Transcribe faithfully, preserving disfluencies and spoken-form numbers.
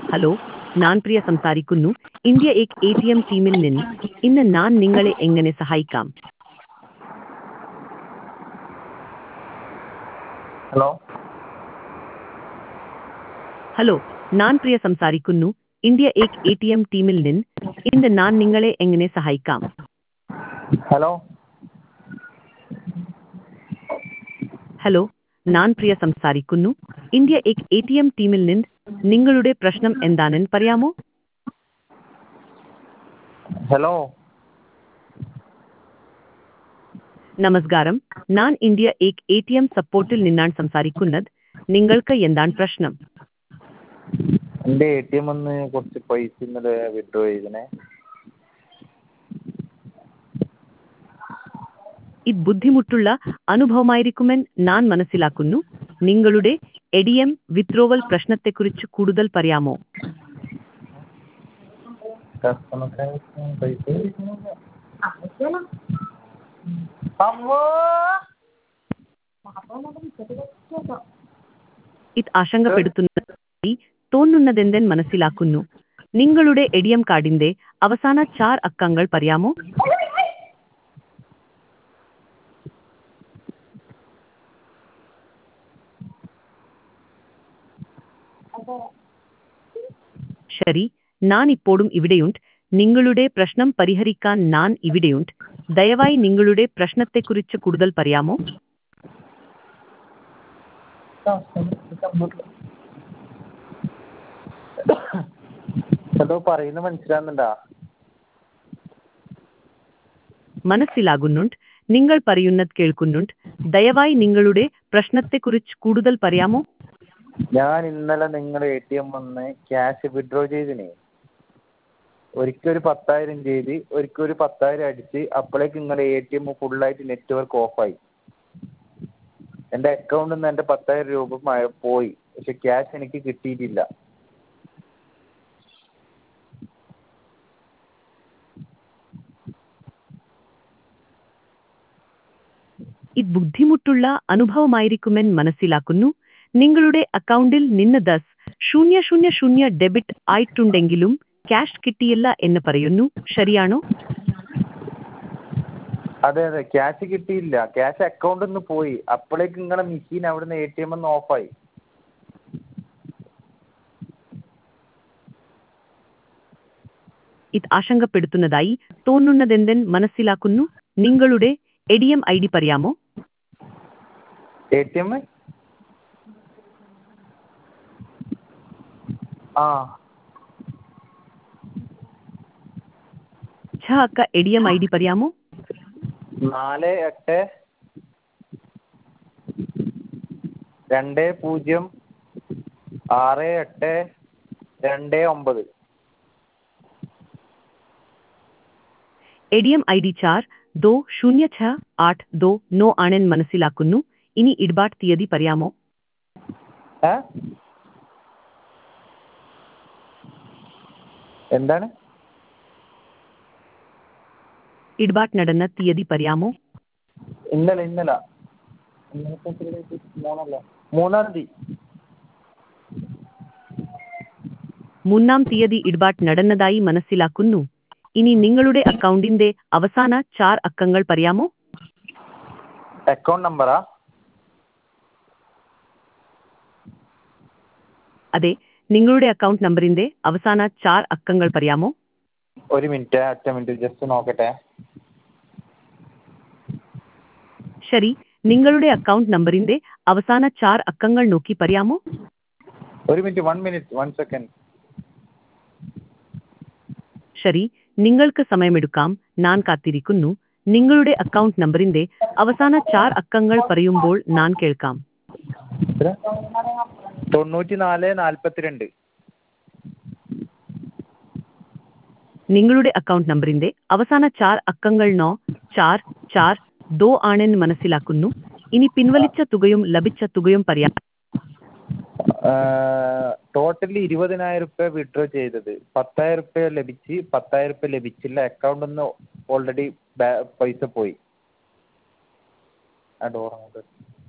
Hello, ഞാൻ പ്രിയ സംസാരിക്കുന്നു. India എക് എ ടി എം ടീമിൽ നിന്ന്. ഇന്ന് ഞാൻ നിങ്ങളെ എങ്ങനെ സഹായിക്കാം? ഹലോ ഹലോ, ഞാൻ പ്രിയ സംസാരിക്കുന്നു. ഇന്ത്യ എക് എ ടി എം ടീമിൽ നിന്ന്. ഇന്ന് ഞാൻ നിങ്ങളെ എങ്ങനെ സഹായിക്കാം? ഹലോ ഹലോ, ഞാൻ പ്രിയ സംസാരിക്കുന്നു. ഇന്ത്യ എക് എ ടി എം ടീമിൽ നിന്ന്. നിങ്ങളുടെ പ്രശ്നം എന്താണെന്ന് പറയാമോ? ഹലോ നമസ്കാരം, ഞാൻ ഇന്ത്യ എക് എ ടി എം സപ്പോർട്ടിൽ നിന്നാണ് സംസാരിക്കുന്നത്. നിങ്ങൾക്ക് എന്താണ് പ്രശ്നം? എൻ്റെ എ ടി എം ഒന്ന് കുറച്ച് പൈസ ഇന്നലെ വിഡ്രോ ചെയ്തേ. ഇത് ബുദ്ധിമുട്ടുള്ള അനുഭവമായിരിക്കുമെന്ന് ഞാൻ മനസ്സിലാക്കുന്നു. നിങ്ങളുടെ എ ടി എം വിത്ഡ്രോവൽ പ്രശ്നത്തെക്കുറിച്ച് കൂടുതൽ പറയാമോ? കസ്റ്റമർ കെയർ പൈസ ഇത് ആശങ്കപ്പെടുത്തുന്നതായി തോന്നുന്നതെന്തെന്ന് മനസ്സിലാക്കുന്നു. നിങ്ങളുടെ എ ടി എം കാർഡിന്റെ അവസാന ചാർ അക്കങ്ങൾ പറയാമോ? ശരി, ഞാൻ ഇപ്പോഴും ഇവിടെയുണ്ട്. നിങ്ങളുടെ പ്രശ്നം പരിഹരിക്കാൻ ഞാൻ ഇവിടെയുണ്ട്. ദയവായി നിങ്ങളുടെ പ്രശ്നത്തെക്കുറിച്ച് കൂടുതൽ പറയാമോ? എന്തോ പറയുന്നത് മനസ്സിലാകുന്നുണ്ടോ? മനസ്സിലാകുന്നുണ്ട്. നിങ്ങൾ പറയുന്നത് കേൾക്കുന്നുണ്ട്. ദയവായി നിങ്ങളുടെ പ്രശ്നത്തെക്കുറിച്ച് കൂടുതൽ പറയാമോ? ഞാൻ ഇന്നലെ നിങ്ങളുടെ എ ടി എം വന്ന് ക്യാഷ് വിഡ്രോ ചെയ്തിന്. ഒരിക്കൽ ഒരു പത്തായിരം ചെയ്ത് ഒരിക്കൽ ഒരു പത്തായിരം അടിച്ച് അപ്പോഴേക്ക് നിങ്ങളുടെ എ ടി എം ഫുള്ളായിട്ട് നെറ്റ്വർക്ക് ഓഫായി. എൻ്റെ അക്കൗണ്ടിൽ നിന്ന് എൻ്റെ പത്തായിരം രൂപ പോയി. പക്ഷെ ക്യാഷ് എനിക്ക് കിട്ടിയിട്ടില്ല. ഇത് ബുദ്ധിമുട്ടുള്ള അനുഭവമായിരിക്കുമെന്ന് മനസ്സിലാക്കുന്നു. നിങ്ങളുടെ അക്കൗണ്ടിൽ നിന്ന് ദസ് ശൂന്യ ശൂന്യ ശൂന്യ ഡെബിറ്റ് ആയിട്ടുണ്ടെങ്കിലും ക്യാഷ് കിട്ടിയില്ല എന്ന് പറയുന്നു. ശരിയാണോ? അതെ അതെ ക്യാഷ് കിട്ടിയില്ല. ക്യാഷ് അക്കൗണ്ടിൽ നിന്ന് പോയി. അപ്പോഴേക്ക് നിങ്ങളുടെ മെഷീൻ അവിടുന്ന് എ ടി എം നിന്ന് ഓഫായി. ഇത് ആശങ്കപ്പെടുത്തുന്നതായി തോന്നുന്നതെന്തെന്ന് മനസ്സിലാക്കുന്നു. നിങ്ങളുടെ ATM ID പറയാമോ? എ ടി എം ആ ഛ അക്ക ATM ID പറയാമോ? നാല് എട്ട് രണ്ട് പൂജ്യം ആറ് എട്ട് രണ്ട് ഒമ്പത്. ATM ID ചാർ ദോ ശൂന്യ ഛ ആട്ട് ദോ നോ ആണെന്ന് മനസ്സിലാക്കുന്നു. ഇനി ഇടപാട് തീയതി പറയാമോ? ഏ എന്താണ്? ഇടപാട് നടന്ന തീയതി പറയാമോ? ഇന്നലെ ഇന്നലെ മൂന്നാം തീയതി. മൂന്നാം തീയതി ഇടപാട് നടന്നതായി മനസ്സിലാക്കുന്നു. ഇനി നിങ്ങളുടെ അക്കൗണ്ടിന്റെ അവസാന ചാർ അക്കങ്ങൾ പറയാമോ? അക്കൗണ്ട് നമ്പറാ? അതെ, നിങ്ങളുടെ അക്കൗണ്ട് നമ്പറിന്റെ അവസാന ചാർ അക്കങ്ങൾ പറയാമോ? ഒരു മിനിറ്റ് ഒറ്റ മിനിറ്റ് ജസ്റ്റ് നോക്കട്ടെ. ശരി, നിങ്ങളുടെ അക്കൗണ്ട് നമ്പറിന്റെ അവസാന ചാർ അക്കങ്ങൾ നോക്കി പറയാമോ? ഒരു minute one minute one second. ശരി, നിങ്ങൾക്ക് സമയമെടുക്കാം. ഞാൻ കാത്തിരിക്കുന്നു. നിങ്ങളുടെ അക്കൗണ്ട് നമ്പറിന്റെ അവസാന ചാർ അക്കങ്ങൾ പറയുമ്പോൾ ഞാൻ കേൾക്കാം. തൊണ്ണൂറ്റി നാല് നാൽപ്പത്തിരണ്ട്. നിങ്ങളുടെ അക്കൗണ്ട് നമ്പറിന്റെ അവസാന ചാർ അക്കങ്ങൾ നോ ചാർ ചാർ ദോ ആണെന്ന് മനസ്സിലാക്കുന്നു. ഇനി പിൻവലിച്ച തുകയും ലഭിച്ച തുകയും പറയാം. ടോട്ടലി ഇരുപതിനായിരം റുപ്യ വിഡ്രോ ചെയ്തത്. പത്തായിരം റുപ്യ ലഭിച്ച് പത്തായിരം റുപ്യ ലഭിച്ചില്ല. അക്കൗണ്ടിൽ നിന്ന് ഓൾറെഡി പൈസ പോയി. ആ ഡോർ